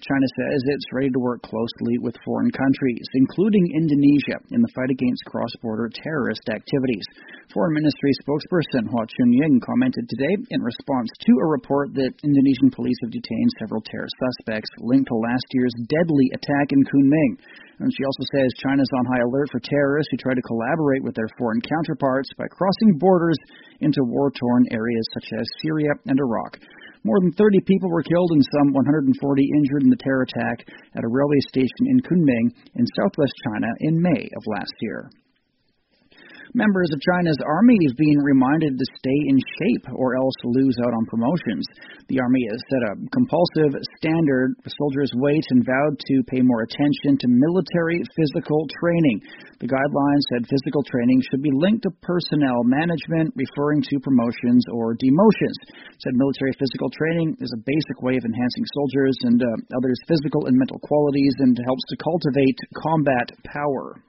China says it's ready to work closely with foreign countries, including Indonesia, in the fight against cross-border terrorist activities. Foreign Ministry spokesperson Hua Chunying commented today in response to a report that Indonesian police have detained several terror suspects linked to last year's deadly attack in Kunming. And she also says China's on high alert for terrorists who try to collaborate with their foreign counterparts by crossing borders into war-torn areas such as Syria and Iraq. More than 30 people were killed and some 140 injured in the terror attack at a railway station in Kunming in southwest China in May of last year. Members of China's army have been reminded to stay in shape or else lose out on promotions. The army has set a compulsive standard for soldiers' weight and vowed to pay more attention to military physical training. The guidelines said physical training should be linked to personnel management, referring to promotions or demotions. Said military physical training is a basic way of enhancing soldiers and others' physical and mental qualities and helps to cultivate combat power.